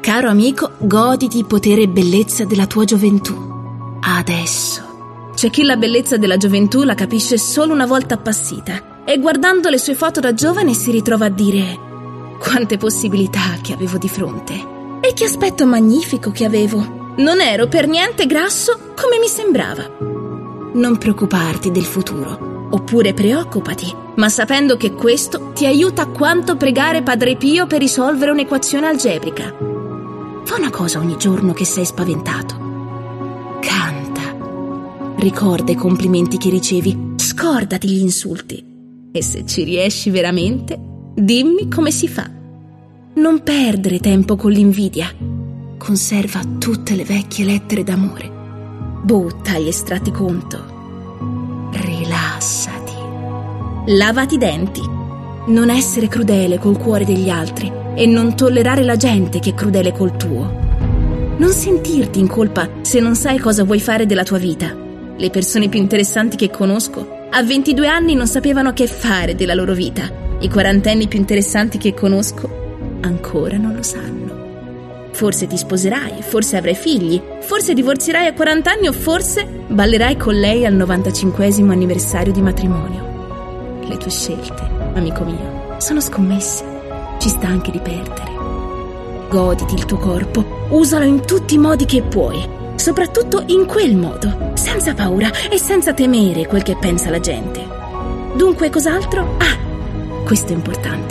Caro amico, goditi potere e bellezza della tua gioventù. Adesso. C'è chi la bellezza della gioventù la capisce solo una volta appassita e guardando le sue foto da giovane si ritrova a dire: quante possibilità che avevo di fronte e che aspetto magnifico che avevo. Non ero per niente grasso come mi sembrava. Non preoccuparti del futuro, oppure preoccupati, ma sapendo che questo ti aiuta quanto pregare Padre Pio per risolvere un'equazione algebrica. Fa una cosa ogni giorno che sei spaventato. Canta. Ricorda i complimenti che ricevi, scordati gli insulti. E se ci riesci veramente, dimmi come si fa. Non perdere tempo con l'invidia. Conserva tutte le vecchie lettere d'amore. Butta gli estratti conto. Rilassati. Lavati i denti. Non essere crudele col cuore degli altri e non tollerare la gente che è crudele col tuo. Non sentirti in colpa se non sai cosa vuoi fare della tua vita. Le persone più interessanti che conosco a 22 anni non sapevano che fare della loro vita. I quarantenni più interessanti che conosco ancora non lo sanno. Forse ti sposerai, forse avrai figli, forse divorzierai a 40 anni o forse ballerai con lei al 95esimo anniversario di matrimonio. Le tue scelte, amico mio, sono scommesse. Ci sta anche di perdere. Goditi il tuo corpo, usalo in tutti i modi che puoi, soprattutto in quel modo, senza paura e senza temere quel che pensa la gente. Dunque, cos'altro? Questo è importante.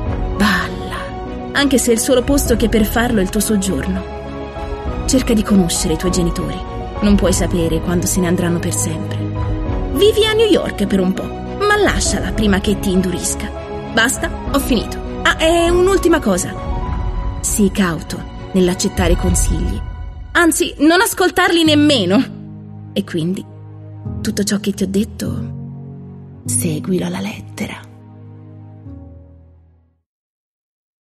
Balla, anche se è il solo posto che per farlo è il tuo soggiorno. Cerca di conoscere i tuoi genitori. Non puoi sapere quando se ne andranno per sempre. Vivi a New York per un po', ma lasciala prima che ti indurisca. Basta, ho finito. E un'ultima cosa. Sii cauto nell'accettare consigli. Anzi, non ascoltarli nemmeno. E quindi, tutto ciò che ti ho detto, seguilo alla lettera.